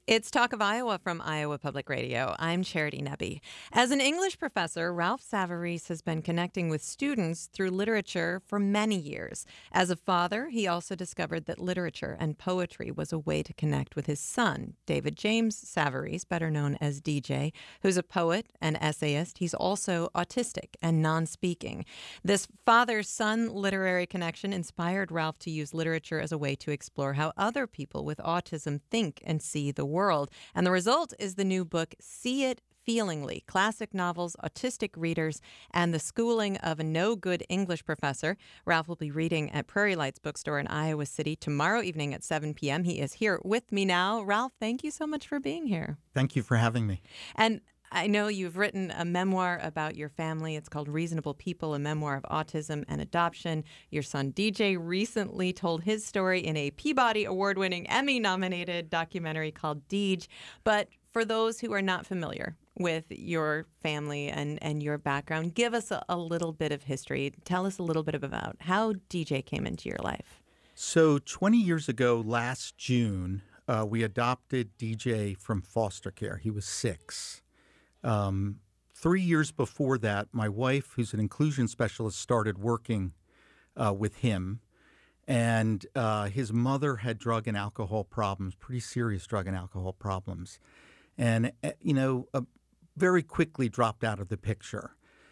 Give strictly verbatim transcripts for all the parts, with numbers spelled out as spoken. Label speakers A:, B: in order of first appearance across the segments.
A: It's Talk of Iowa from Iowa Public Radio. I'm Charity Nebbe. As an English professor, Ralph Savarese has been connecting with students through literature for many years. As a father, he also discovered that literature and poetry was a way to connect with his son, David James Savarese, better known as D J, who's a poet and essayist. He's also autistic and non-speaking. This father-son literary connection inspired Ralph to use literature as a way to explore how other people with autism think and see the world. world. And the result is the new book, See It Feelingly, Classic Novels, Autistic Readers, and the Schooling of a No-Good English Professor. Ralph will be reading at Prairie Lights Bookstore in Iowa City tomorrow evening at seven p.m. He is here with me now. Ralph, thank you so much for being here.
B: Thank you for having me.
A: And I know you've written a memoir about your family. It's called Reasonable People, a memoir of autism and adoption. Your son, D J, recently told his story in a Peabody Award-winning, Emmy-nominated documentary called Deej. But for those who are not familiar with your family and, and your background, give us a, a little bit of history. Tell us a little bit about how D J came into your life.
B: So twenty years ago, last June, uh, we adopted D J from foster care. He was six. Um, three years before that, my wife, who's an inclusion specialist, started working uh, with him. And uh, his mother had drug and alcohol problems, pretty serious drug and alcohol problems. And, uh, you know, uh, very quickly dropped out of the picture.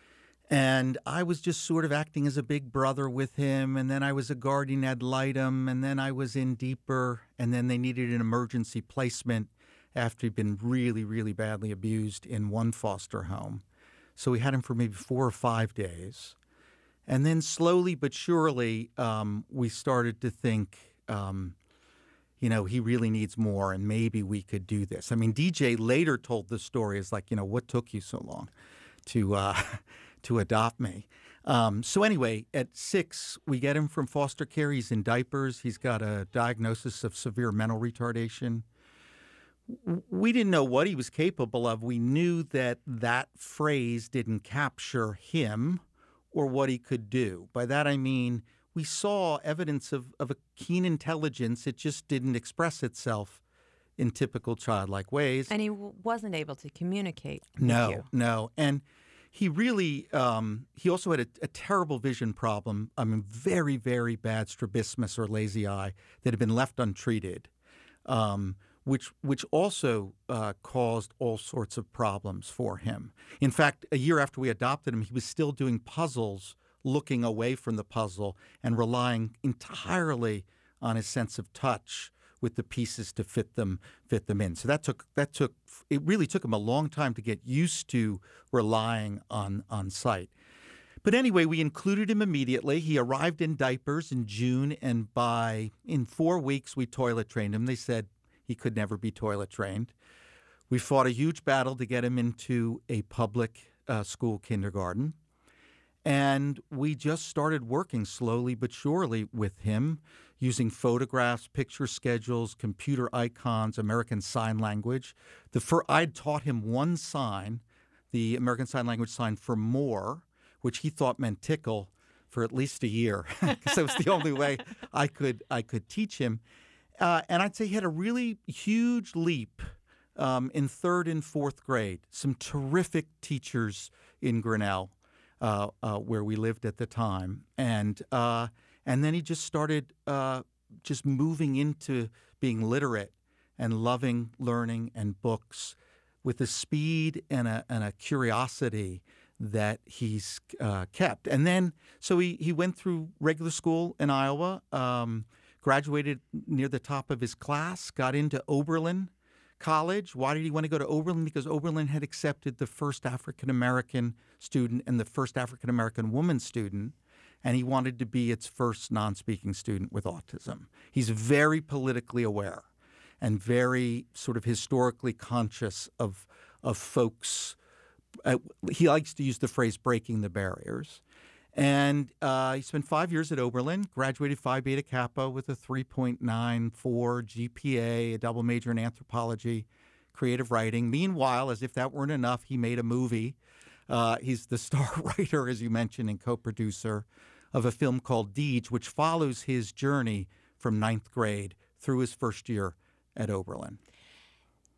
B: And I was just sort of acting as a big brother with him. And then I was a guardian ad litem. And then I was in deeper. And then they needed an emergency placement after he'd been really, really badly abused in one foster home. So we had him for maybe four or five days. And then slowly but surely, um, we started to think, um, you know, he really needs more and maybe we could do this. I mean, D J later told the story as like, you know, what took you so long to uh, to adopt me? Um, so anyway, at six, we get him from foster care. He's in diapers. He's got a diagnosis of severe mental retardation. We didn't know what he was capable of. We knew that that phrase didn't capture him or what he could do. By that I mean we saw evidence of, of a keen intelligence. It just didn't express itself in typical childlike ways.
A: And he w- wasn't able to communicate with
B: No,
A: you.
B: no. And he really, um, he also had a, a terrible vision problem. I mean, very, very bad strabismus or lazy eye that had been left untreated. Um, which which also uh, caused all sorts of problems for him. In fact, a year after we adopted him, he was still doing puzzles, looking away from the puzzle and relying entirely on his sense of touch with the pieces to fit them fit them in. So that took that took it really took him a long time to get used to relying on on sight. But anyway, we included him immediately. He arrived in diapers in June, and by in four weeks we toilet trained him. They said he could never be toilet trained. We fought a huge battle to get him into a public uh, school kindergarten. And we just started working slowly but surely with him, using photographs, picture schedules, computer icons, American Sign Language. The fir- I'd taught him one sign, the American Sign Language sign for more, which he thought meant tickle, for at least a year, because that was the only way I could I could teach him. Uh, and I'd say he had a really huge leap um, in third and fourth grade. Some terrific teachers in Grinnell, uh, uh, where we lived at the time. And uh, and then he just started uh, just moving into being literate and loving learning and books with a speed and a, and a curiosity that he's uh, kept. And then, so he, he went through regular school in Iowa, um, graduated near the top of his class, got into Oberlin College. Why did he want to go to Oberlin? Because Oberlin had accepted the first African-American student and the first African-American woman student, and he wanted to be its first non-speaking student with autism. He's very politically aware and very sort of historically conscious of, of folks. Uh, he likes to use the phrase breaking the barriers. And uh, he spent five years at Oberlin, graduated Phi Beta Kappa with a three point nine four G P A, a double major in anthropology, creative writing. Meanwhile, as if that weren't enough, he made a movie. Uh, he's the star writer, as you mentioned, and co-producer of a film called Deej, which follows his journey from ninth grade through his first year at Oberlin.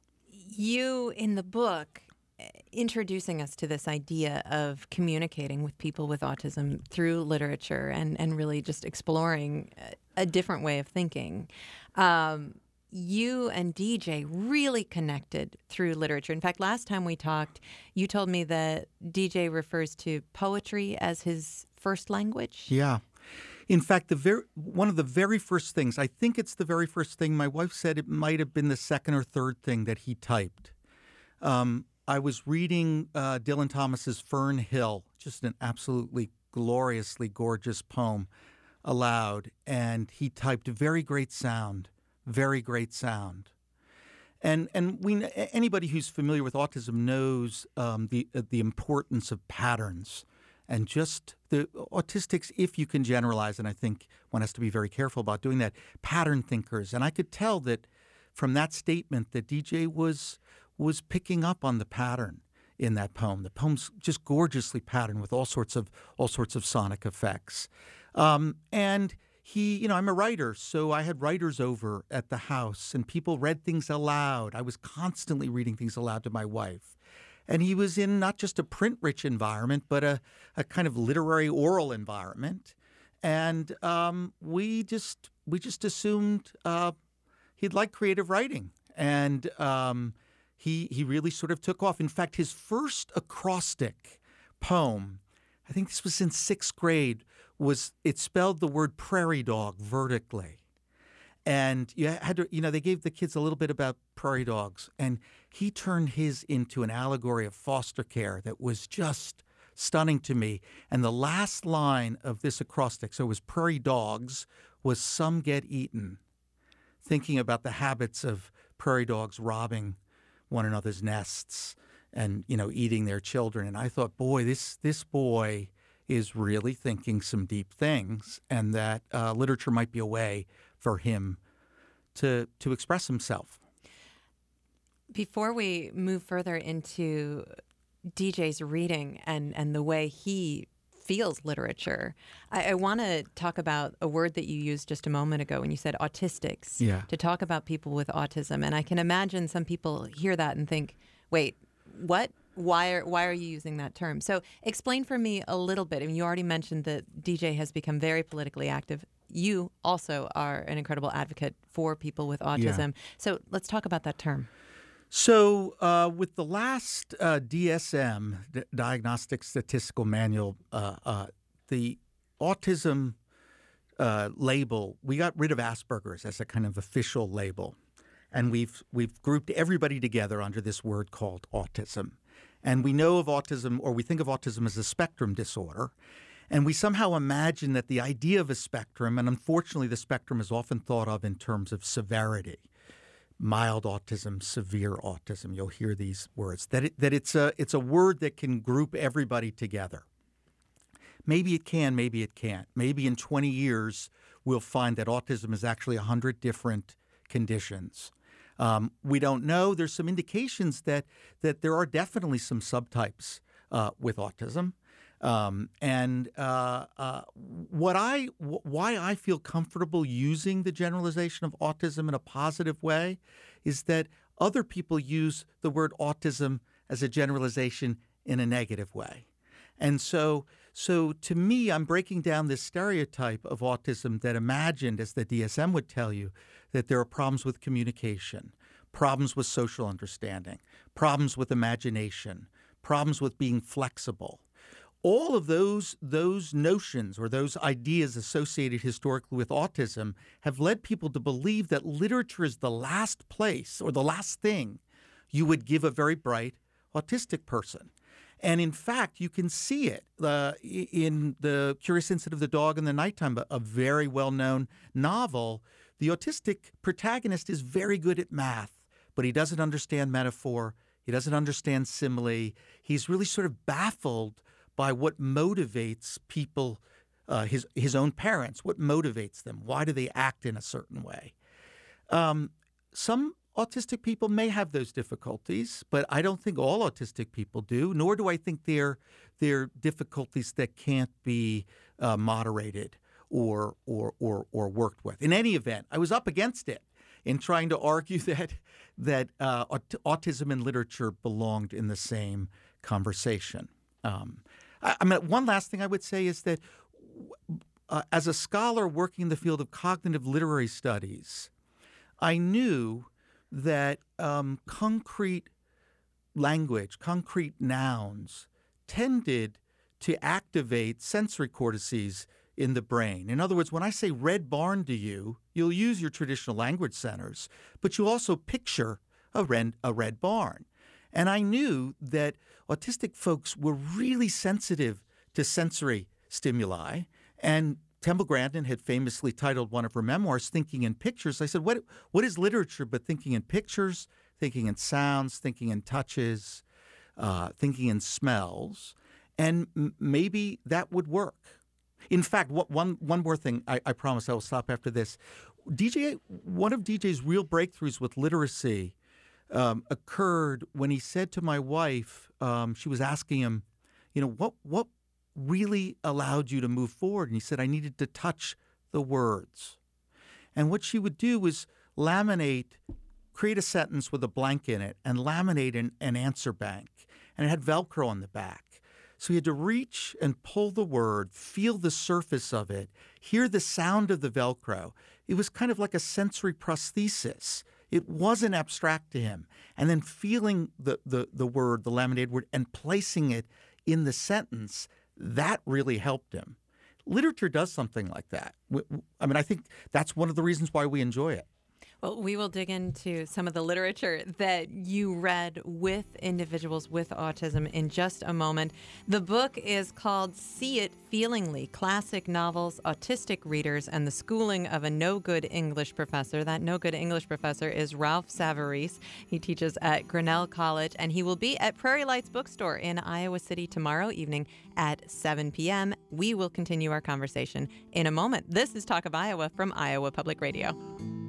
A: You, in the book, introducing us to this idea of communicating with people with autism through literature and, and really just exploring a different way of thinking. Um, you and D J really connected through literature. In fact, last time we talked, you told me that D J refers to poetry as his first language.
B: Yeah. In fact, the very one of the very first things, I think it's the very first thing, my wife said it might have been the second or third thing that he typed. Um, I was reading uh, Dylan Thomas's Fern Hill, just an absolutely gloriously gorgeous poem, aloud, and he typed very great sound, very great sound. And and we anybody who's familiar with autism knows um, the uh, the importance of patterns. And just the autistics, if you can generalize, and I think one has to be very careful about doing that, pattern thinkers. And I could tell that from that statement that D J was was picking up on the pattern in that poem. The poem's just gorgeously patterned with all sorts of all sorts of sonic effects. Um, and he, you know, I'm a writer, so I had writers over at the house, and people read things aloud. I was constantly reading things aloud to my wife. And he was in not just a print-rich environment, but a, a kind of literary oral environment. And um, we just we just assumed uh, he'd like creative writing. And um, he he really sort of took off. In fact, his first acrostic poem, I think this was in sixth grade, was it spelled the word prairie dog vertically. And you had to, you know, they gave the kids a little bit about prairie dogs, and he turned his into an allegory of foster care that was just stunning to me. And the last line of this acrostic, so it was prairie dogs, was "some get eaten," thinking about the habits of prairie dogs robbing one another's nests and, you know, eating their children. And I thought, boy, this this boy is really thinking some deep things, and that uh, literature might be a way for him to to express himself.
A: Before we move further into D J's reading and, and the way he feels literature, I, I want to talk about a word that you used just a moment ago when you said autistics,
B: Yeah.
A: to talk about people with autism. And I can imagine some people hear that and think, wait, what? Why are why are you using that term? So explain for me a little bit. I mean, you already mentioned that D J has become very politically active. You also are an incredible advocate for people with autism. Yeah. So let's talk about that term.
B: So uh, with the last uh, D S M, D- Diagnostic Statistical Manual, uh, uh, the autism uh, label, we got rid of Asperger's as a kind of official label. And we've we've grouped everybody together under this word called autism. And we know of autism, or we think of autism as a spectrum disorder. And we somehow imagine that the idea of a spectrum, and unfortunately the spectrum is often thought of in terms of severity, mild autism, severe autism, you'll hear these words, that it, that it's a it's a word that can group everybody together. Maybe it can, maybe it can't. Maybe in twenty years we'll find that autism is actually one hundred different conditions. Um, we don't know. There's some indications that that there are definitely some subtypes uh, with autism. Um, and uh, uh, what I, w- why I feel comfortable using the generalization of autism in a positive way is that other people use the word autism as a generalization in a negative way. And so, so to me, I'm breaking down this stereotype of autism that imagined, as the D S M would tell you, that there are problems with communication, problems with social understanding, problems with imagination, problems with being flexible. All of those those notions or those ideas associated historically with autism have led people to believe that literature is the last place or the last thing you would give a very bright autistic person. And in fact, you can see it uh, in The Curious Incident of the Dog in the Nighttime, a very well-known novel. The autistic protagonist is very good at math, but he doesn't understand metaphor. He doesn't understand simile. He's really sort of baffled by what motivates people, uh, his his own parents, what motivates them. Why do they act in a certain way? Um, some autistic people may have those difficulties, but I don't think all autistic people do, nor do I think they're, they're difficulties that can't be uh, moderated or, or, or, or worked with. In any event, I was up against it in trying to argue that that uh, aut- autism and literature belonged in the same conversation. Um, I, I mean, one last thing I would say is that uh, as a scholar working in the field of cognitive literary studies, I knew that um, concrete language, concrete nouns, tended to activate sensory cortices in the brain. In other words, when I say red barn to you, you'll use your traditional language centers, but you also picture a red, a red barn. And I knew that autistic folks were really sensitive to sensory stimuli. And Temple Grandin had famously titled one of her memoirs, Thinking in Pictures. I said, what, what is literature but thinking in pictures, thinking in sounds, thinking in touches, uh, thinking in smells? And m- maybe that would work. In fact, what, one one more thing, I, I promise I will stop after this. D J, one of D J's real breakthroughs with literacy um, occurred when he said to my wife, um, she was asking him, you know, what what really allowed you to move forward? And he said, I needed to touch the words. And what she would do was laminate, create a sentence with a blank in it, and laminate an, an answer bank. And it had Velcro on the back. So he had to reach and pull the word, feel the surface of it, hear the sound of the Velcro. It was kind of like a sensory prosthesis. It wasn't abstract to him. And then feeling the, the, the word, the laminated word, and placing it in the sentence, that really helped him. Literature does something like that. I mean, I think that's one of the reasons why we enjoy it.
A: Well, we will dig into some of the literature that you read with individuals with autism in just a moment. The book is called See It Feelingly, Classic Novels, Autistic Readers, and the Schooling of a No-Good English Professor. That no-good English professor is Ralph Savarese. He teaches at Grinnell College, and he will be at Prairie Lights Bookstore in Iowa City tomorrow evening at seven p.m. We will continue our conversation in a moment. This is Talk of Iowa from Iowa Public Radio.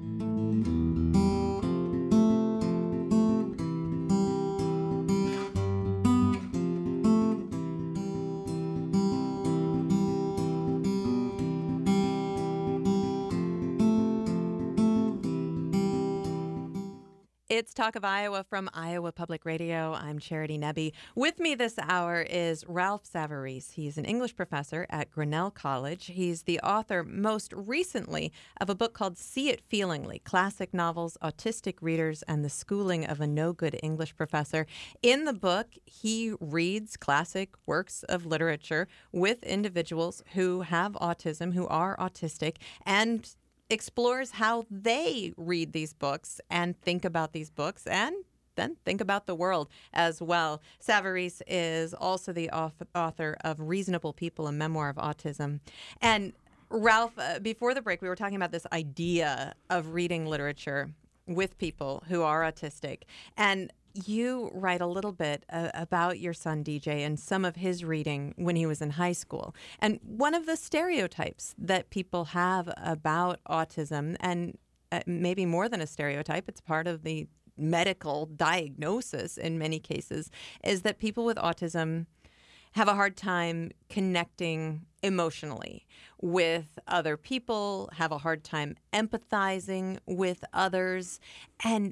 A: It's Talk of Iowa from Iowa Public Radio. I'm Charity Nebbe. With me this hour is Ralph Savarese. He's an English professor at Grinnell College. He's the author, most recently, of a book called See It Feelingly, Classic Novels, Autistic Readers, and the Schooling of a No-Good English Professor. In the book, he reads classic works of literature with individuals who have autism, who are autistic, and explores how they read these books and think about these books and then think about the world as well. Savarese is also the author of Reasonable People, a memoir of autism. And Ralph, uh, before the break, we were talking about this idea of reading literature with people who are autistic. And you write a little bit uh, about your son, D J, and some of his reading when he was in high school. And one of the stereotypes that people have about autism, and uh, maybe more than a stereotype, it's part of the medical diagnosis in many cases, is that people with autism have a hard time connecting emotionally with other people, have a hard time empathizing with others. And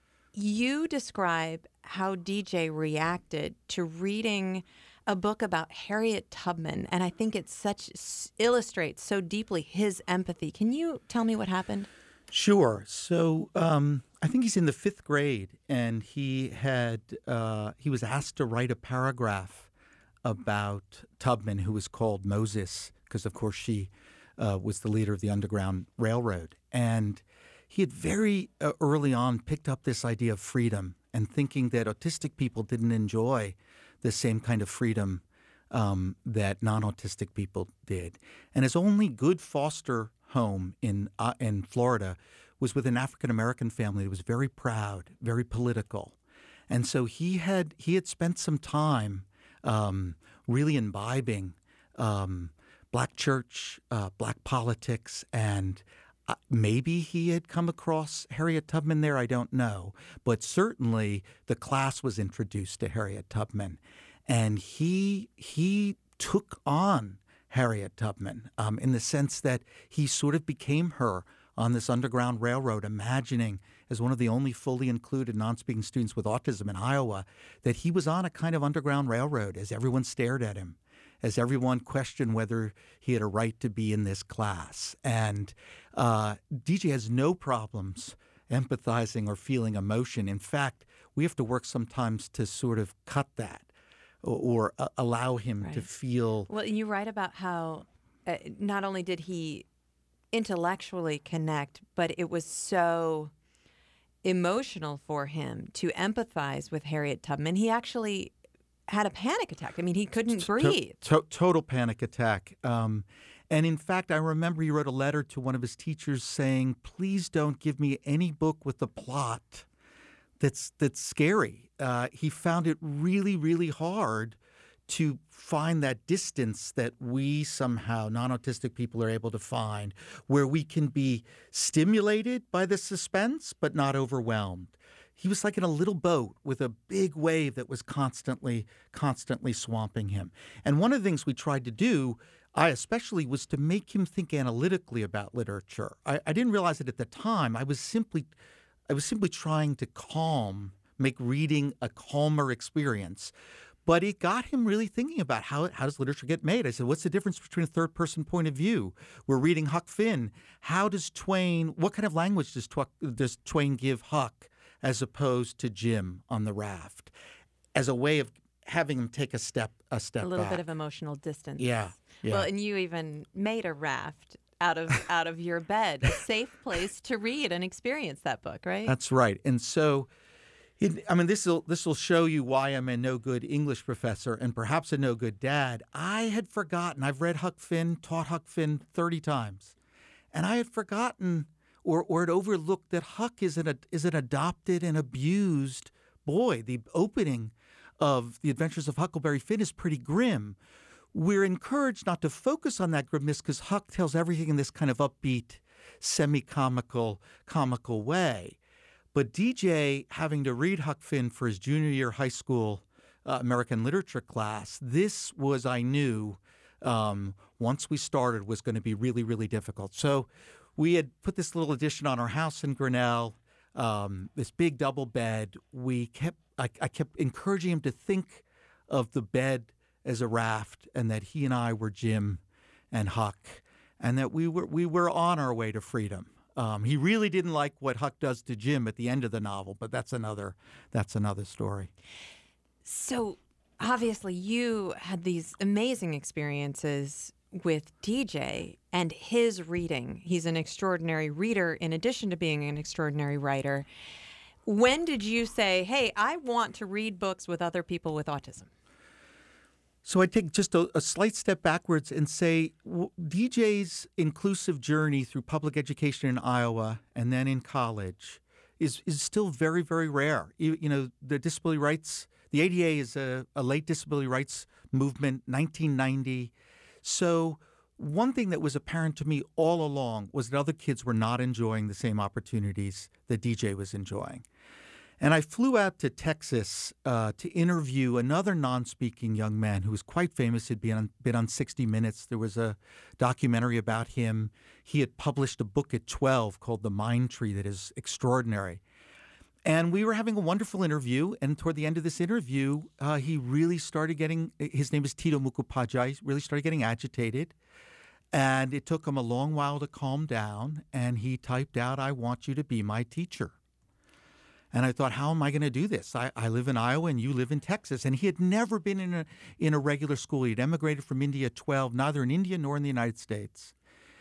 A: you describe how D J reacted to reading a book about Harriet Tubman, and I think it such illustrates so deeply his empathy. Can you tell me what happened?
B: Sure. So um, I think he's in the fifth grade, and he had uh, he was asked to write a paragraph about Tubman, who was called Moses, because of course she uh, was the leader of the Underground Railroad, and he had very uh, early on picked up this idea of freedom and thinking that autistic people didn't enjoy the same kind of freedom um, that non-autistic people did. And his only good foster home in uh, in Florida was with an African-American family that was very proud, very political. And so he had he had spent some time um, really imbibing um, black church, uh, black politics, and Uh, maybe he had come across Harriet Tubman there, I don't know. But certainly the class was introduced to Harriet Tubman. And he he took on Harriet Tubman um, in the sense that he sort of became her on this Underground Railroad, imagining, as one of the only fully included non-speaking students with autism in Iowa, that he was on a kind of Underground Railroad as everyone stared at him, as everyone questioned whether he had a right to be in this class. And uh, D J has no problems empathizing or feeling emotion. In fact, we have to work sometimes to sort of cut that or, or uh, allow him
A: Right.
B: to feel.
A: Well, you write about how uh, not only did he intellectually connect, but it was so emotional for him to empathize with Harriet Tubman. He actually had a panic attack. I mean, he couldn't breathe.
B: To- to- total panic attack. Um, and in fact, I remember he wrote a letter to one of his teachers saying, please don't give me any book with a plot that's that's scary. Uh, he found it really, really hard to find that distance that we somehow, non-autistic people, are able to find, where we can be stimulated by the suspense but not overwhelmed. He was like in a little boat with a big wave that was constantly, constantly swamping him. And one of the things we tried to do, I especially, was to make him think analytically about literature. I, I didn't realize it at the time. I was simply, I was simply trying to calm, make reading a calmer experience. But it got him really thinking about how, how does literature get made? I said, what's the difference between a third-person point of view? We're reading Huck Finn. How does Twain, what kind of language does, Twa, does Twain give Huck as opposed to Jim on the raft, as a way of having him take a step a step
A: A little
B: back.
A: bit of emotional distance.
B: Yeah, yeah.
A: Well, and you even made a raft out of out of your bed, a safe place to read and experience that book, right?
B: That's right. And so, it, I mean, this will this will show you why I'm a no good English professor and perhaps a no good dad. I had forgotten. I've read Huck Finn, taught Huck Finn thirty times, and I had forgotten or or had overlooked that Huck is an is an adopted and abused boy. The opening of The Adventures of Huckleberry Finn is pretty grim. We're encouraged not to focus on that grimness because Huck tells everything in this kind of upbeat, semi-comical, comical way. But D J, having to read Huck Finn for his junior year high school uh, American literature class, this was, I knew, um, once we started, was going to be really, really difficult. So we had put this little addition on our house in Grinnell, um, this big double bed. We kept, I, I kept encouraging him to think of the bed as a raft, and that he and I were Jim and Huck, and that we were we were on our way to freedom. Um, he really didn't like what Huck does to Jim at the end of the novel, but that's another that's another story.
A: So obviously you had these amazing experiences with D J and his reading. He's an extraordinary reader in addition to being an extraordinary writer. When did you say, hey, I want to read books with other people with autism?
B: So I take just a, a slight step backwards and say w- D J's inclusive journey through public education in Iowa and then in college is is still very, very rare. You, you know, the disability rights, the A D A is a, a late disability rights movement, nineteen ninety. So one thing that was apparent to me all along was that other kids were not enjoying the same opportunities that D J was enjoying. And I flew out to Texas uh, to interview another non-speaking young man who was quite famous. He'd been on, been on sixty minutes. There was a documentary about him. He had published a book at twelve called The Mind Tree that is extraordinary. And we were having a wonderful interview. And toward the end of this interview, uh, he really started getting, his name is Tito Mukupajai, really started getting agitated. And it took him a long while to calm down. And he typed out, "I want you to be my teacher." And I thought, how am I going to do this? I, I live in Iowa and you live in Texas. And he had never been in a in a regular school. He'd emigrated from India at twelve, neither in India nor in the United States.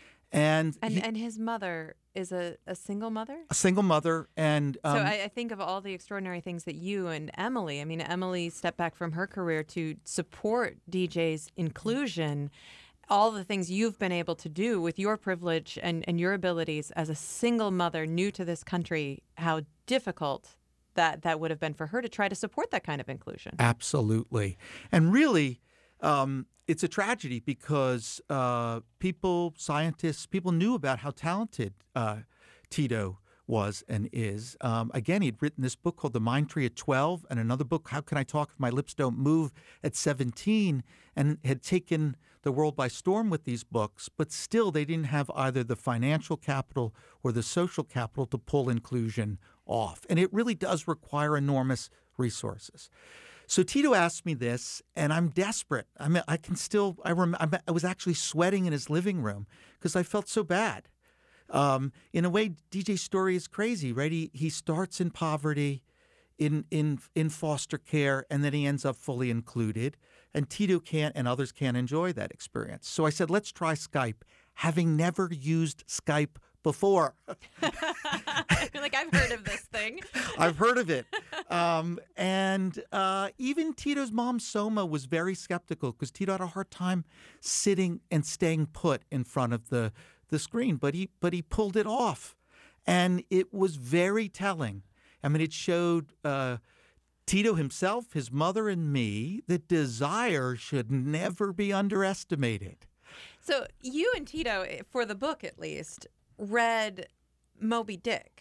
B: And
A: And
B: he,
A: and his mother is a, a single mother?
B: a single mother. And um,
A: So I, I think of all the extraordinary things that you and Emily, I mean, Emily stepped back from her career to support D J's inclusion. All the things you've been able to do with your privilege and, and your abilities as a single mother new to this country, how difficult that, that would have been for her to try to support that kind of inclusion.
B: Absolutely. And really, um, it's a tragedy because uh, people, scientists, people knew about how talented uh, Tito was and is. Um, again, he'd written this book called The Mind Tree at twelve and another book, How Can I Talk If My Lips Don't Move, at seventeen, and had taken the world by storm with these books, but still they didn't have either the financial capital or the social capital to pull inclusion off. And it really does require enormous resources. So Tito asked me this, and I'm desperate. I mean, I can still, I, rem, I was actually sweating in his living room because I felt so bad. Um, in a way, D J's story is crazy, right? He he starts in poverty, in in in foster care, and then he ends up fully included. And Tito can't, and others can't enjoy that experience. So I said, let's try Skype, having never used Skype before.
A: Like, I've heard of this thing.
B: I've heard of it. Um, and uh, even Tito's mom, Soma, was very skeptical because Tito had a hard time sitting and staying put in front of the the screen, but he but he pulled it off, and it was very telling. I mean, it showed uh, Tito himself, his mother, and me that desire should never be underestimated.
A: So you and Tito, for the book at least, read Moby Dick.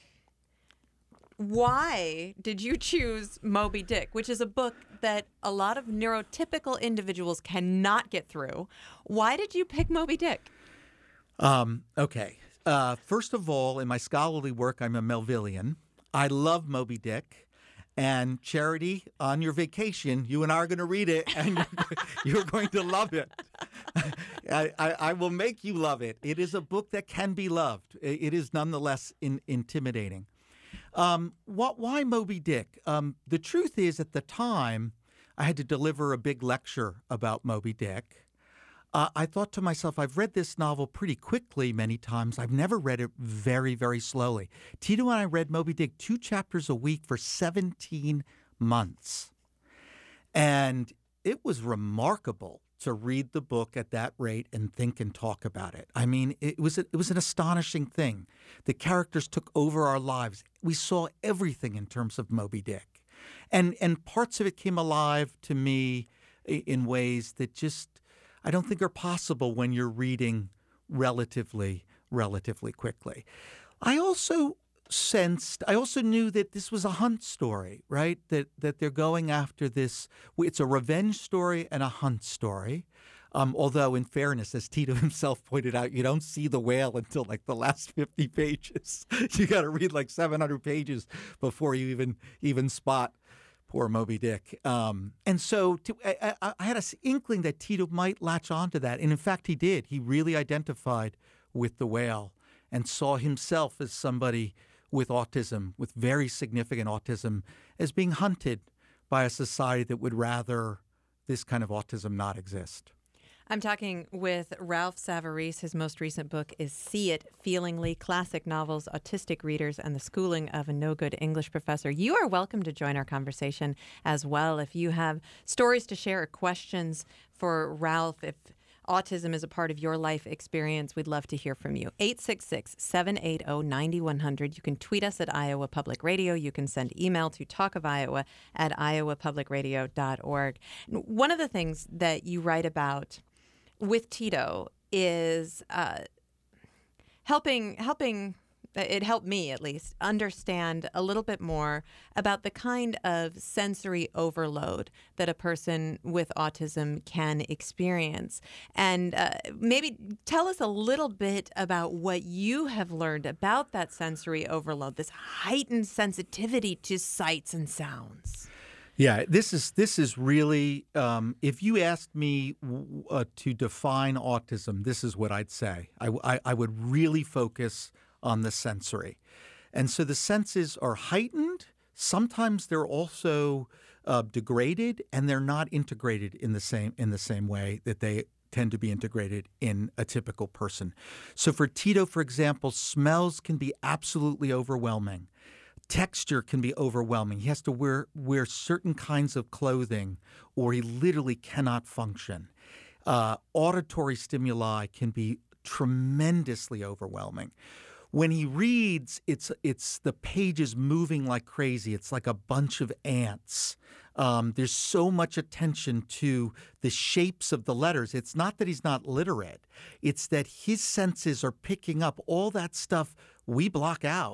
A: Why did you choose Moby Dick, which is a book that a lot of neurotypical individuals cannot get through? Why did you pick Moby Dick?
B: Um, okay. Uh, first of all, in my scholarly work, I'm a Melvillian. I love Moby Dick. And Charity, on your vacation, you and I are going to read it, and you're, you're going to love it. I, I, I will make you love it. It is a book that can be loved. It is nonetheless in, intimidating. Um, what, why Moby Dick? Um, the truth is, at the time, I had to deliver a big lecture about Moby Dick. Uh, I thought to myself, I've read this novel pretty quickly many times. I've never read it very, very slowly. Tito and I read Moby Dick two chapters a week for seventeen months. And it was remarkable to read the book at that rate and think and talk about it. I mean, it was, a, it was an astonishing thing. The characters took over our lives. We saw everything in terms of Moby Dick. And, and parts of it came alive to me in ways that just, I don't think are possible when you're reading relatively, relatively quickly. I also sensed, I also knew that this was a hunt story, right? That that they're going after this. It's a revenge story and a hunt story. Um, although, in fairness, as Tito himself pointed out, you don't see the whale until like the last fifty pages. You got to read like seven hundred pages before you even even spot poor Moby Dick. Um, and so to, I, I, I had an inkling that Tito might latch onto that. And in fact, he did. He really identified with the whale and saw himself as somebody with autism, with very significant autism, as being hunted by a society that would rather this kind of autism not exist.
A: I'm talking with Ralph Savarese. His most recent book is See It, Feelingly, Classic Novels, Autistic Readers, and the Schooling of a No-Good English Professor. You are welcome to join our conversation as well. If you have stories to share or questions for Ralph, if autism is a part of your life experience, we'd love to hear from you. eight six six, seven eight zero, nine one zero zero. You can tweet us at Iowa Public Radio. You can send email to talkofiowa at iowa public radio dot org. One of the things that you write about with Tito is uh, helping, helping, it helped me at least, understand a little bit more about the kind of sensory overload that a person with autism can experience. And uh, maybe tell us a little bit about what you have learned about that sensory overload, this heightened sensitivity to sights and sounds.
B: Yeah, this is this is really, um, if you asked me uh, to define autism, this is what I'd say. I, I, I would really focus on the sensory. And so the senses are heightened. Sometimes they're also uh, degraded, and they're not integrated in the same in the same way that they tend to be integrated in a typical person. So for Tito, for example, smells can be absolutely overwhelming. Texture can be overwhelming. He has to wear wear certain kinds of clothing, or he literally cannot function. Uh, auditory stimuli can be tremendously overwhelming. When he reads, it's it's the pages moving like crazy. It's like a bunch of ants. Um, there's so much attention to the shapes of the letters. It's not that he's not literate. It's that his senses are picking up all that stuff we block out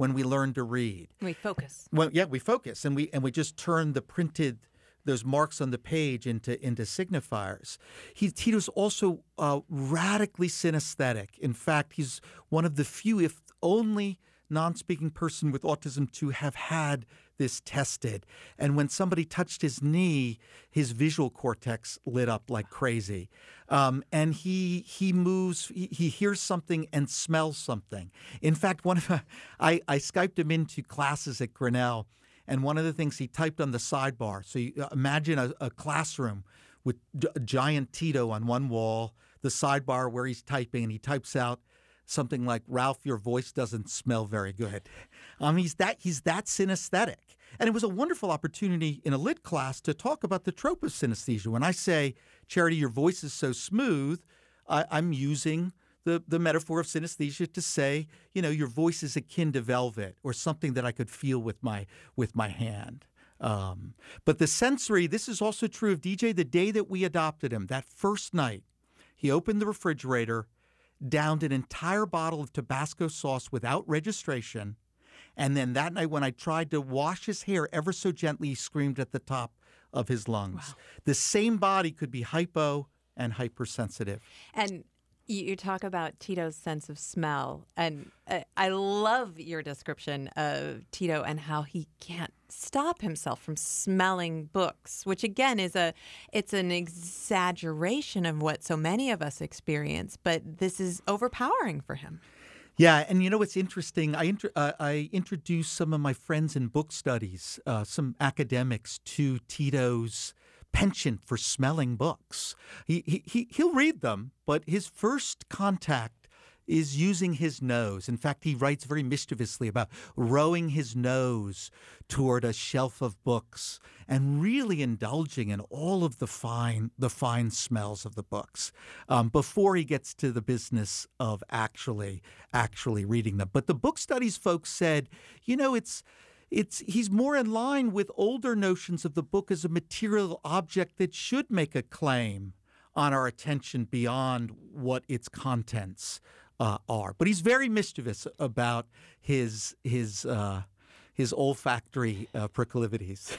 B: when we learn to read.
A: We focus.
B: Well, yeah, we focus, and we and we just turn the printed those marks on the page into into signifiers. He, Tito's also uh, radically synesthetic. In fact, he's one of the few, if only, non-speaking person with autism to have had this tested. And when somebody touched his knee, his visual cortex lit up like crazy. Um, and he he moves, he, he hears something and smells something. In fact, one of I, I Skyped him into classes at Grinnell, and one of the things he typed on the sidebar, so you imagine a, a classroom with a giant Tito on one wall, the sidebar where he's typing, and he types out something like, "Ralph, your voice doesn't smell very good." Um, he's that he's that synesthetic. And it was a wonderful opportunity in a lit class to talk about the trope of synesthesia. When I say, "Charity, your voice is so smooth," I, I'm using the, the metaphor of synesthesia to say, you know, your voice is akin to velvet, or something that I could feel with my with my hand. Um, but the sensory, this is also true of D J. The day that we adopted him, that first night, he opened the refrigerator, downed an entire bottle of Tabasco sauce without registration, and then that night when I tried to wash his hair ever so gently, he screamed at the top of his lungs.
A: Wow.
B: The same body could be hypo and hypersensitive.
A: And you, you talk about Tito's sense of smell, and uh, I love your description of Tito and how he can't stop himself from smelling books, which again is a it's an exaggeration of what so many of us experience, but this is overpowering for him.
B: Yeah, and you know what's interesting? I int- uh, I introduced some of my friends in book studies, uh, some academics, to Tito's penchant for smelling books. He, he he he'll read them, but his first contact is using his nose. In fact, he writes very mischievously about rowing his nose toward a shelf of books and really indulging in all of the fine the fine smells of the books um, before he gets to the business of actually actually reading them. But the book studies folks said, you know, it's It's he's more in line with older notions of the book as a material object that should make a claim on our attention beyond what its contents uh, are. But he's very mischievous about his his uh, his olfactory uh, proclivities.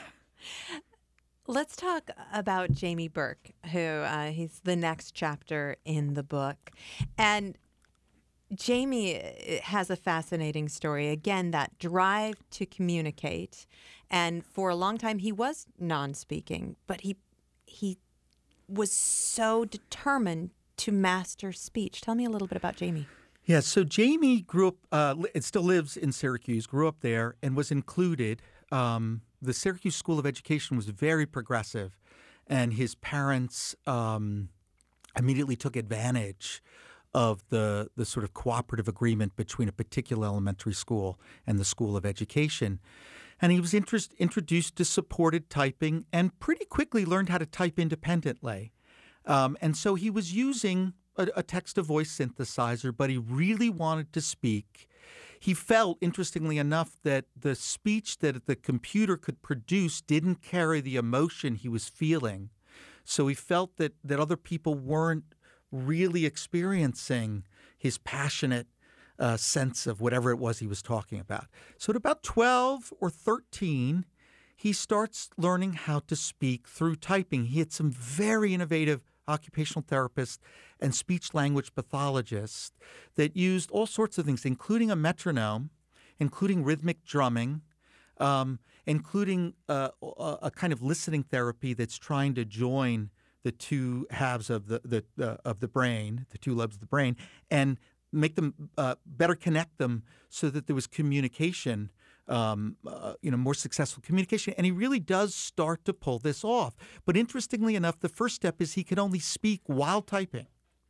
A: Let's talk about Jamie Burke, who uh, he's the next chapter in the book, and Jamie has a fascinating story. Again, that drive to communicate. And for a long time, he was non-speaking, but he he was so determined to master speech. Tell me a little bit about Jamie.
B: Yeah, so Jamie grew up, uh, it still lives in Syracuse, grew up there, and was included. Um, the Syracuse School of Education was very progressive, and his parents um, immediately took advantage of the the sort of cooperative agreement between a particular elementary school and the School of Education. And he was interest, introduced to supported typing and pretty quickly learned how to type independently. Um, and so he was using a, a text-to-voice synthesizer, but he really wanted to speak. He felt, interestingly enough, that the speech that the computer could produce didn't carry the emotion he was feeling. So he felt that that other people weren't really experiencing his passionate uh, sense of whatever it was he was talking about. So at about twelve or thirteen, he starts learning how to speak through typing. He had some very innovative occupational therapists and speech-language pathologists that used all sorts of things, including a metronome, including rhythmic drumming, um, including uh, a, a kind of listening therapy that's trying to join the two halves of the, the, the of the brain, the two lobes of the brain, and make them uh, better connect them so that there was communication, um, uh, you know, more successful communication. And he really does start to pull this off. But interestingly enough, the first step is he can only speak while typing.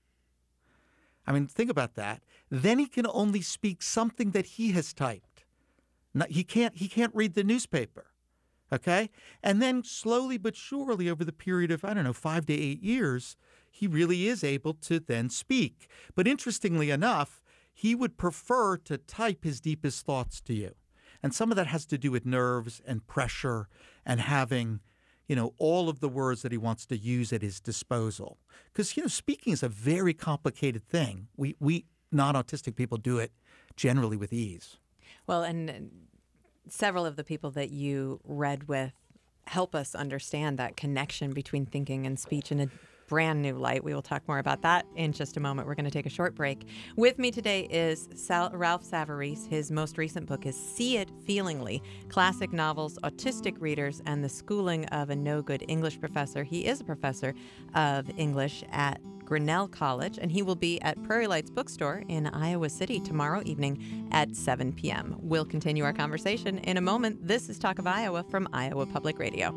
B: I mean, think about that. Then he can only speak something that he has typed. Not, he can't. He can't read the newspaper. Okay? And then slowly but surely over the period of, I don't know, five to eight years, he really is able to then speak. But interestingly enough, he would prefer to type his deepest thoughts to you. And some of that has to do with nerves and pressure and having, you know, all of the words that he wants to use at his disposal. Because, you know, speaking is a very complicated thing. We, we non-autistic people do it generally with ease.
A: Well, and several of the people that you read with help us understand that connection between thinking and speech in a brand new light. We will talk more about that in just a moment. We're going to take a short break. With me today is Sal- Ralph Savarese. His most recent book is See It Feelingly, Classic Novels, Autistic Readers, and the Schooling of a No-Good English Professor. He is a professor of English at Grinnell College, and he will be at Prairie Lights Bookstore in Iowa City tomorrow evening at seven p.m. We'll continue our conversation in a moment. This is Talk of Iowa from Iowa Public Radio.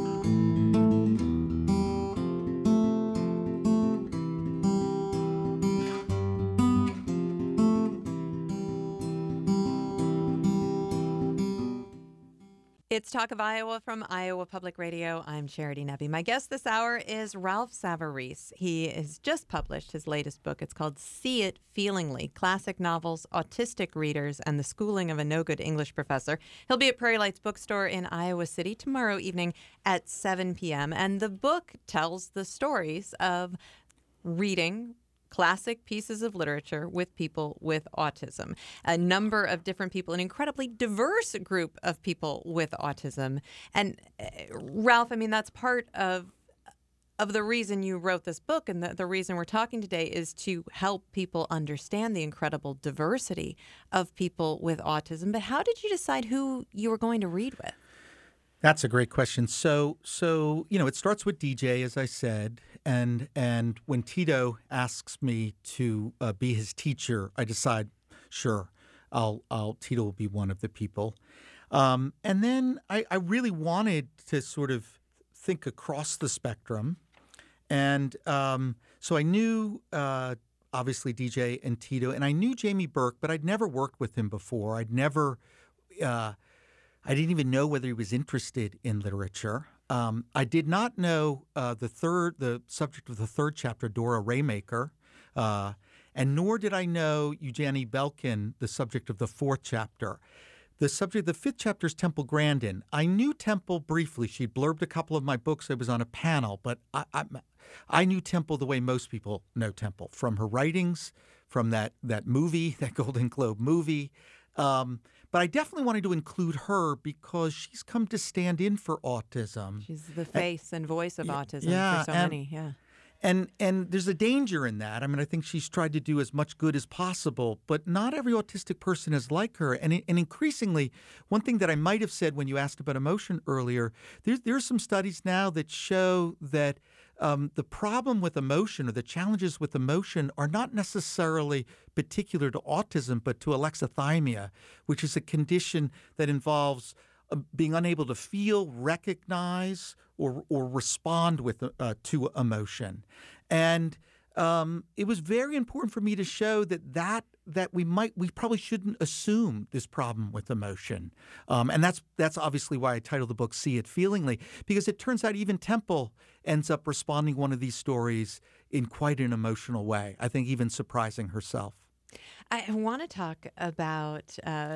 A: It's Talk of Iowa from Iowa Public Radio. I'm Charity Nebbe. My guest this hour is Ralph Savarese. He has just published his latest book. It's called See It Feelingly, Classic Novels, Autistic Readers, and the Schooling of a No-Good English Professor. He'll be at Prairie Lights Bookstore in Iowa City tomorrow evening at seven p.m. And the book tells the stories of reading classic pieces of literature with people with autism. A number of different people, an incredibly diverse group of people with autism. And uh, Ralph, I mean, that's part of of the reason you wrote this book, and the, the reason we're talking today is to help people understand the incredible diversity of people with autism. But how did you decide who you were going to read with?
B: That's a great question. So, so you know, it starts with D J, as I said, and and when Tito asks me to uh, be his teacher, I decide, sure, I'll I'll Tito will be one of the people, um, and then I, I really wanted to sort of think across the spectrum, and um, so I knew uh, obviously D J and Tito, and I knew Jamie Burke, but I'd never worked with him before. I'd never. Uh, I didn't even know whether he was interested in literature. Um, I did not know uh, the third, the subject of the third chapter, Dora Raymaker, uh, and nor did I know Eugenie Belkin, the subject of the fourth chapter. The subject of the fifth chapter is Temple Grandin. I knew Temple briefly. She'd blurbed a couple of my books. I was on a panel, but I, I, I knew Temple the way most people know Temple, from her writings, from that that movie, that Golden Globe movie. Um, But I definitely wanted to include her because she's come to stand in for autism.
A: She's the face and, and voice of
B: yeah,
A: autism
B: yeah,
A: for so
B: and,
A: many, yeah.
B: And and there's a danger in that. I mean, I think she's tried to do as much good as possible, but not every autistic person is like her. And and increasingly, one thing that I might have said when you asked about emotion earlier, there's there are some studies now that show that Um, the problem with emotion or the challenges with emotion are not necessarily particular to autism, but to alexithymia, which is a condition that involves uh, being unable to feel, recognize, or or respond with uh, to emotion. And um, it was very important for me to show that that that we might we probably shouldn't assume this problem with emotion, um, and that's that's obviously why I titled the book "See It Feelingly," because it turns out even Temple ends up responding one of these stories in quite an emotional way. I think even surprising herself.
A: I want to talk about uh,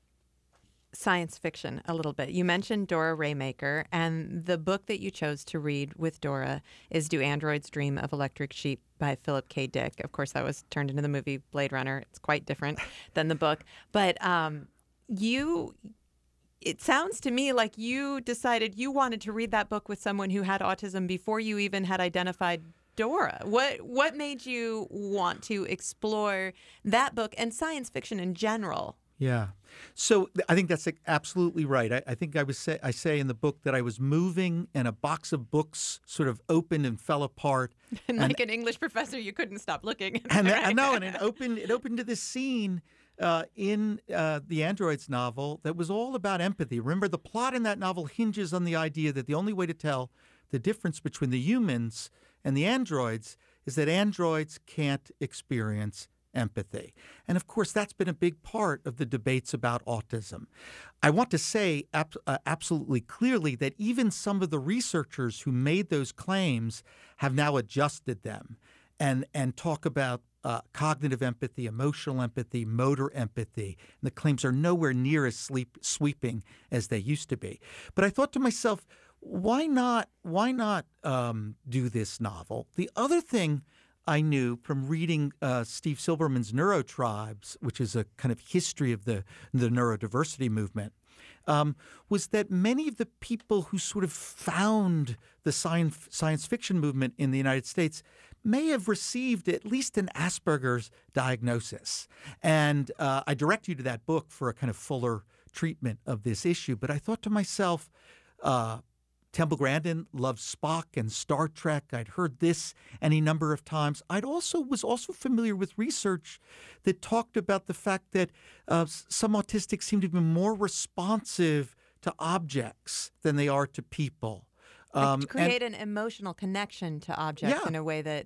A: science fiction a little bit. You mentioned Dora Raymaker, and the book that you chose to read with Dora is Do Androids Dream of Electric Sheep by Philip K. Dick. Of course, that was turned into the movie Blade Runner. It's quite different than the book. But um, you, it sounds to me like you decided you wanted to read that book with someone who had autism before you even had identified Dora. What what made you want to explore that book and science fiction in general?
B: Yeah. So I think that's absolutely right. I, I think I was say, I say in the book that I was moving and a box of books sort of opened and fell apart.
A: And like an English professor, you couldn't stop looking.
B: And I know, and it opened it opened to this scene uh, in uh, the Androids novel that was all about empathy. Remember, the plot in that novel hinges on the idea that the only way to tell the difference between the humans and the androids is that androids can't experience empathy. And of course, that's been a big part of the debates about autism. I want to say ab- uh, absolutely clearly that even some of the researchers who made those claims have now adjusted them and, and talk about uh, cognitive empathy, emotional empathy, motor empathy. And the claims are nowhere near as sleep, sweeping as they used to be. But I thought to myself, why not, why not um, do this novel? The other thing I knew from reading uh, Steve Silberman's Neurotribes, which is a kind of history of the, the neurodiversity movement, um, was that many of the people who sort of found the science, science fiction movement in the United States may have received at least an Asperger's diagnosis. And uh, I direct you to that book for a kind of fuller treatment of this issue. But I thought to myself, uh, Temple Grandin loved Spock and Star Trek. I'd heard this any number of times. I'd also was also familiar with research that talked about the fact that uh, some autistics seem to be more responsive to objects than they are to people.
A: Um, like to create and, an emotional connection to objects
B: yeah.
A: in a way that,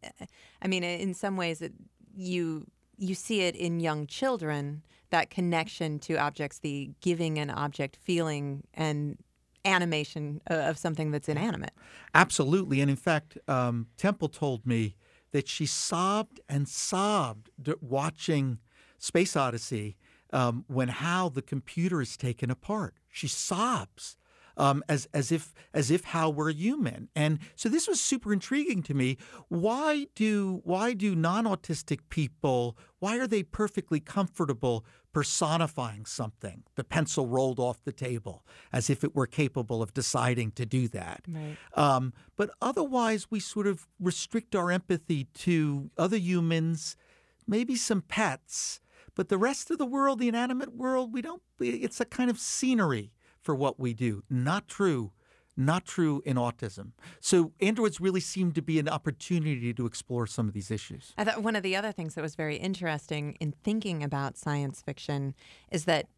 A: I mean, in some ways, it, you you see it in young children, that connection to objects, the giving an object feeling and animation of something that's inanimate.
B: Absolutely. And in fact, um, Temple told me that she sobbed and sobbed watching Space Odyssey um, when Hal, the computer, is taken apart. She sobs. Um, as as if as if Hal were a human, and so this was super intriguing to me. Why do why do non-autistic people? Why are they perfectly comfortable personifying something? The pencil rolled off the table, as if it were capable of deciding to do that.
A: Right.
B: Um, but otherwise, we sort of restrict our empathy to other humans, maybe some pets, but the rest of the world, the inanimate world, we don't. It's a kind of scenery for what we do. Not true. Not true in autism. So androids really seem to be an opportunity to explore some of these issues.
A: I thought one of the other things that was very interesting in thinking about science fiction is that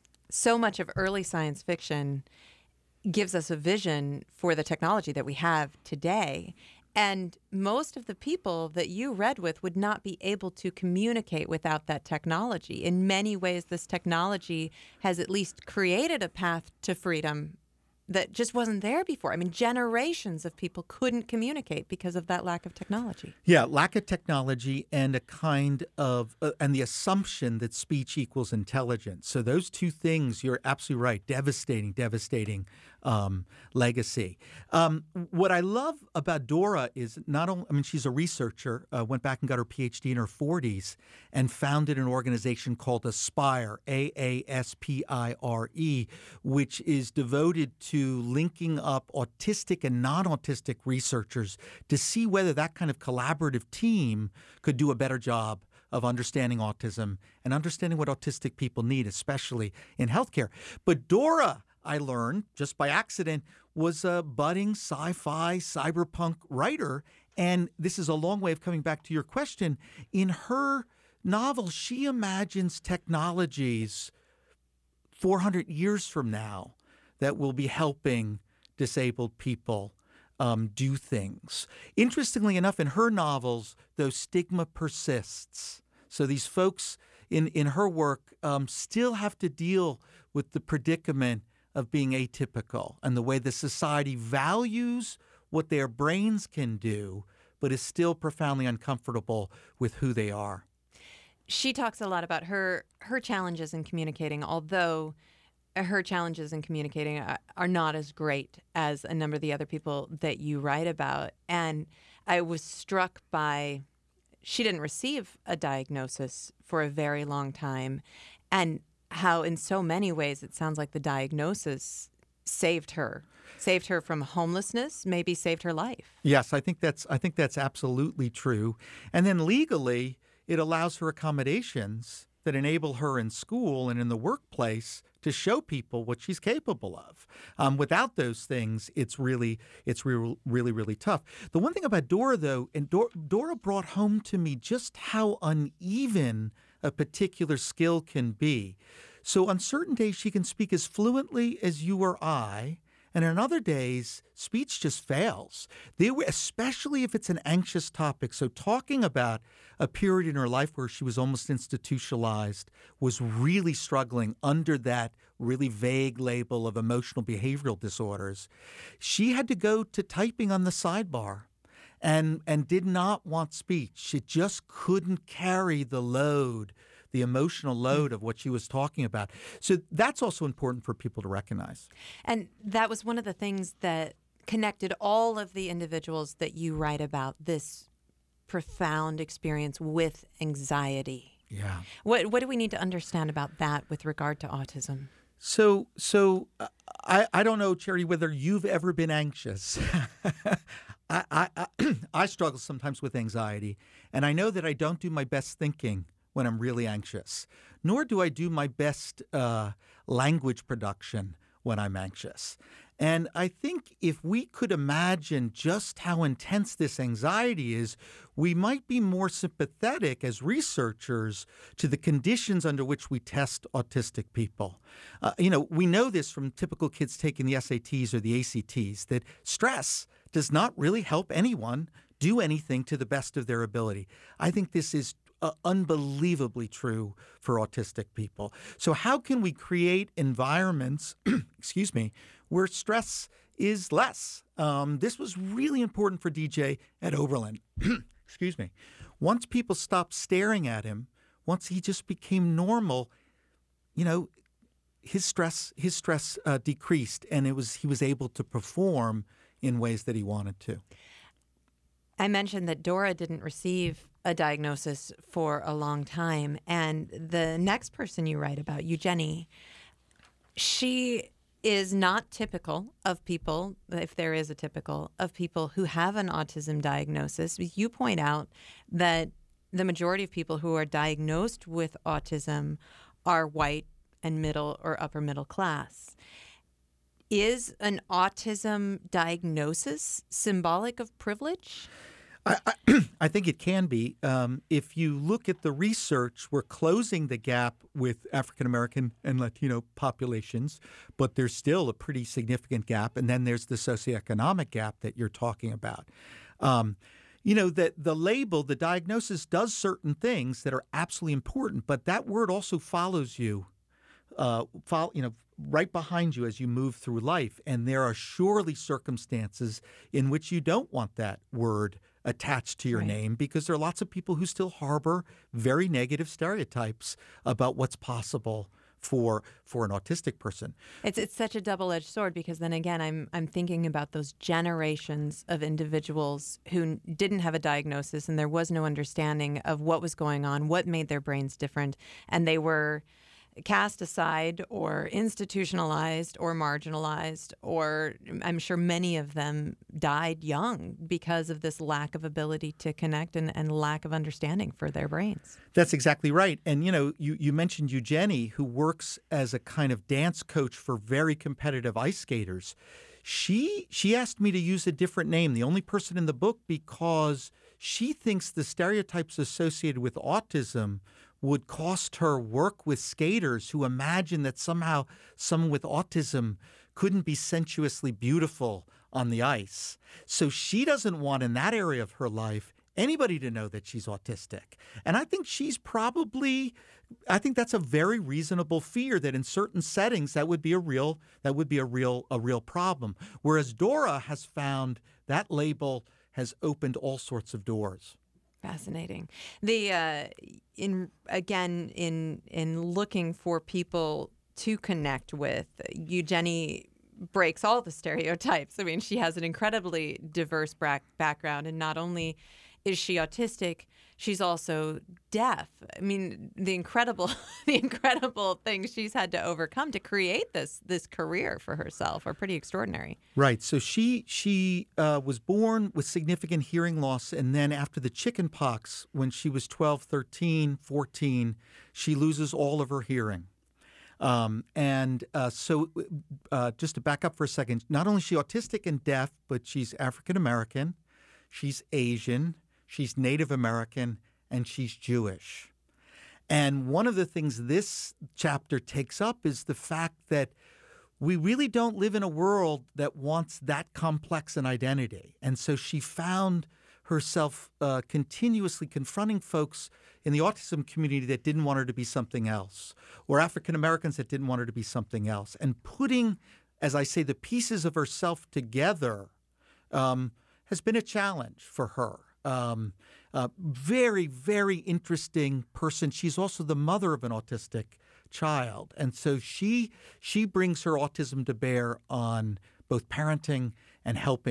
A: so much of early science fiction gives us a vision for the technology that we have today. And most of the people that you read with would not be able to communicate without that technology. In many ways, this technology has at least created a path to freedom that just wasn't there before. I mean, generations of people couldn't communicate because of that lack of technology.
B: Yeah, lack of technology and a kind of, uh, and the assumption that speech equals intelligence. So those two things, you're absolutely right, devastating, devastating um, legacy. Um, what I love about Dora is not only, I mean, she's a researcher, uh, went back and got her P H D in her forties and founded an organization called Aspire, A A S P I R E, which is devoted to linking up autistic and non-autistic researchers to see whether that kind of collaborative team could do a better job of understanding autism and understanding what autistic people need, especially in healthcare. But Dora, I learned just by accident, was a budding sci-fi cyberpunk writer. And this is a long way of coming back to your question. In her novel, she imagines technologies four hundred years from now that will be helping disabled people um, do things. Interestingly enough, in her novels, though, stigma persists. So these folks in, in her work um, still have to deal with the predicament of being atypical and the way the society values what their brains can do, but is still profoundly uncomfortable with who they are.
A: She talks a lot about her her challenges in communicating, although her challenges in communicating are not as great as a number of the other people that you write about. And I was struck by, she didn't receive a diagnosis for a very long time, and how in so many ways it sounds like the diagnosis saved her, saved her from homelessness, maybe saved her life.
B: Yes, I think that's I think that's absolutely true. And then legally, it allows her accommodations that enable her in school and in the workplace to show people what she's capable of. Um, without those things, it's really, it's re- really, really tough. The one thing about Dora, though, and Dora, Dora brought home to me just how uneven a particular skill can be. So on certain days, she can speak as fluently as you or I, and on other days, speech just fails. They were, especially if it's an anxious topic. So talking about a period in her life where she was almost institutionalized, was really struggling under that really vague label of emotional behavioral disorders. She had to go to typing on the sidebar and, and did not want speech. She just couldn't carry the load, the emotional load of what she was talking about. So that's also important for people to recognize.
A: And that was one of the things that connected all of the individuals that you write about, this profound experience with anxiety.
B: Yeah.
A: What what do we need to understand about that with regard to autism?
B: So, so uh, I, I don't know, Charity, whether you've ever been anxious. I, I, I, I struggle sometimes with anxiety, and I know that I don't do my best thinking when I'm really anxious, nor do I do my best uh, language production when I'm anxious. And I think if we could imagine just how intense this anxiety is, we might be more sympathetic as researchers to the conditions under which we test autistic people. Uh, you know, we know this from typical kids taking the S A Ts or the A C Ts, that stress does not really help anyone do anything to the best of their ability. I think this is Uh, unbelievably true for autistic people. So how can we create environments, excuse me, where stress is less? Um, this was really important for D J at Oberlin. Excuse me. Once people stopped staring at him, once he just became normal, you know, his stress his stress uh, decreased, and it was he was able to perform in ways that he wanted to.
A: I mentioned that Dora didn't receive a diagnosis for a long time. And the next person you write about, Eugenie, she is not typical of people, if there is a typical, of people who have an autism diagnosis. You point out that the majority of people who are diagnosed with autism are white and middle or upper middle class. Is an autism diagnosis symbolic of privilege?
B: I, I, I think it can be. Um, if you look at the research, we're closing the gap with African American and Latino populations, but there's still a pretty significant gap. And then there's the socioeconomic gap that you're talking about. Um, you know, that the label, the diagnosis does certain things that are absolutely important, but that word also follows you, uh, follow, you know, right behind you as you move through life. And there are surely circumstances in which you don't want that word attached to your
A: right.
B: name, because there are lots of people who still harbor very negative stereotypes about what's possible for for an autistic person.
A: It's it's such a double-edged sword, because then again, I'm I'm thinking about those generations of individuals who didn't have a diagnosis and there was no understanding of what was going on, what made their brains different, and they were cast aside or institutionalized or marginalized, or I'm sure many of them died young because of this lack of ability to connect and, and lack of understanding for their brains.
B: That's exactly right. And, you know, you, you mentioned Eugenie, who works as a kind of dance coach for very competitive ice skaters. She, she asked me to use a different name, the only person in the book, because she thinks the stereotypes associated with autism would cost her work with skaters who imagine that somehow someone with autism couldn't be sensuously beautiful on the ice. So she doesn't want in that area of her life anybody to know that she's autistic. And I think she's probably, I think that's a very reasonable fear, that in certain settings that would be a real, that would be a real, a real problem. Whereas Dora has found that label has opened all sorts of doors.
A: Fascinating. The uh, in again in in looking for people to connect with, Eugenie breaks all the stereotypes. I mean, she has an incredibly diverse bra- background, and not only is she autistic, she's also deaf. I mean, the incredible the incredible things she's had to overcome to create this this career for herself are pretty extraordinary.
B: Right. So she she uh, was born with significant hearing loss, and then after the chicken pox, when she was twelve, thirteen, fourteen, she loses all of her hearing. Um, and uh, so uh, just to back up for a second, not only is she autistic and deaf, but she's African American, she's Asian, she's Native American, and she's Jewish. And one of the things this chapter takes up is the fact that we really don't live in a world that wants that complex an identity. And so she found herself uh, continuously confronting folks in the autism community that didn't want her to be something else, or African Americans that didn't want her to be something else, and putting, as I say, the pieces of herself together um, has been a challenge for her. Um, uh, very, very interesting person. She's also the mother of an autistic child. And so she she brings her autism to bear on both parenting and helping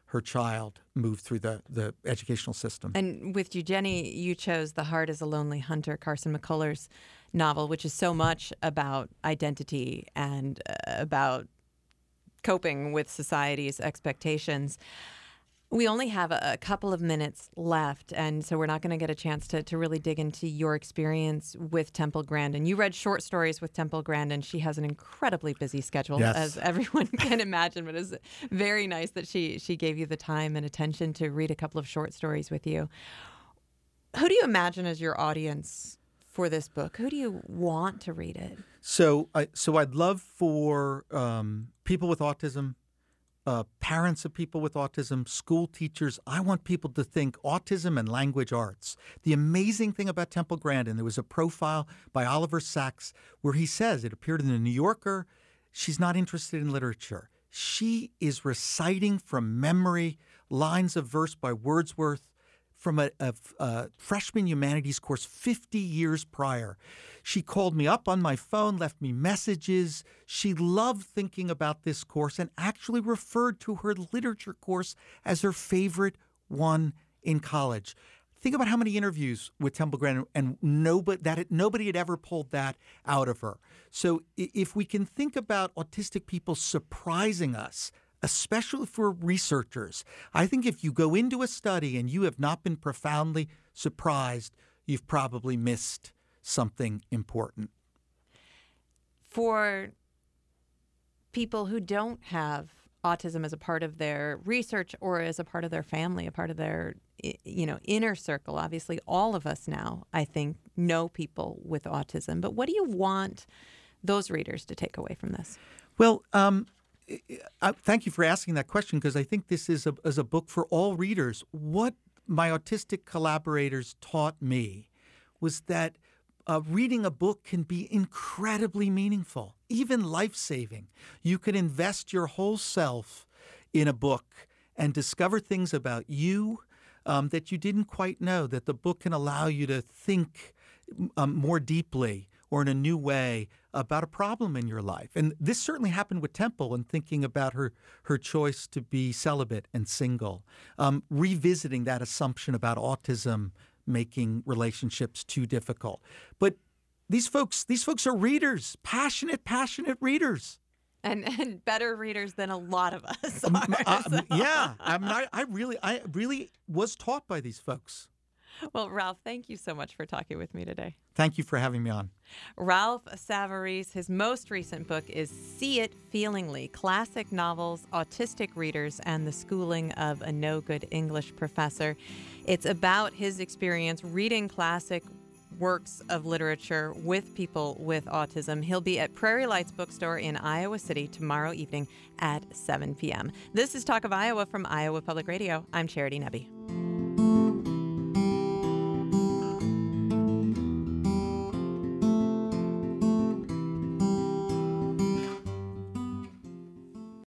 B: her child move through the, the educational system.
A: And with Eugenie, you chose The Heart is a Lonely Hunter, Carson McCullers' novel, which is so much about identity and uh, about coping with society's expectations. We only have a, a couple of minutes left, and so we're not going to get a chance to, to really dig into your experience with Temple Grandin. You read short stories with Temple Grandin. She has an incredibly busy schedule,
B: yes.
A: as everyone can imagine, but it's very nice that she, she gave you the time and attention to read a couple of short stories with you. Who do you imagine as your audience for this book? Who do you want to read it?
B: So, I, so I'd love for um, people with autism, Uh, parents of people with autism, school teachers. I want people to think autism and language arts. The amazing thing about Temple Grandin, there was a profile by Oliver Sacks where he says, it appeared in the New Yorker, she's not interested in literature. She is reciting from memory lines of verse by Wordsworth from a, a, a freshman humanities course fifty years prior. She called me up on my phone, left me messages. She loved thinking about this course and actually referred to her literature course as her favorite one in college. Think about how many interviews with Temple Grandin, and nobody, that it, nobody had ever pulled that out of her. So if we can think about autistic people surprising us, especially for researchers, I think if you go into a study and you have not been profoundly surprised, you've probably missed something important.
A: For people who don't have autism as a part of their research or as a part of their family, a part of their, you know, inner circle, obviously all of us now, I think, know people with autism. But what do you want those readers to take away from this?
B: Well, um, I, thank you for asking that question, because I think this is a, is a book for all readers. What my autistic collaborators taught me was that uh, reading a book can be incredibly meaningful, even life-saving. You can invest your whole self in a book and discover things about you um, that you didn't quite know, that the book can allow you to think um, more deeply or in a new way about a problem in your life. And this certainly happened with Temple in thinking about her, her choice to be celibate and single, um, revisiting that assumption about autism making relationships too difficult. But these folks, these folks are readers, passionate, passionate readers.
A: And and better readers than a lot of us
B: Um,
A: are.
B: uh,
A: so.
B: Yeah, I, mean, I, I really, I really was taught by these folks.
A: Well, Ralph, thank you so much for talking with me today.
B: Thank you for having me on.
A: Ralph Savarese, his most recent book is See It Feelingly, Classic Novels, Autistic Readers, and the Schooling of a No-Good English Professor. It's about his experience reading classic works of literature with people with autism. He'll be at Prairie Lights Bookstore in Iowa City tomorrow evening at seven p.m. This is Talk of Iowa from Iowa Public Radio. I'm Charity Nebbe.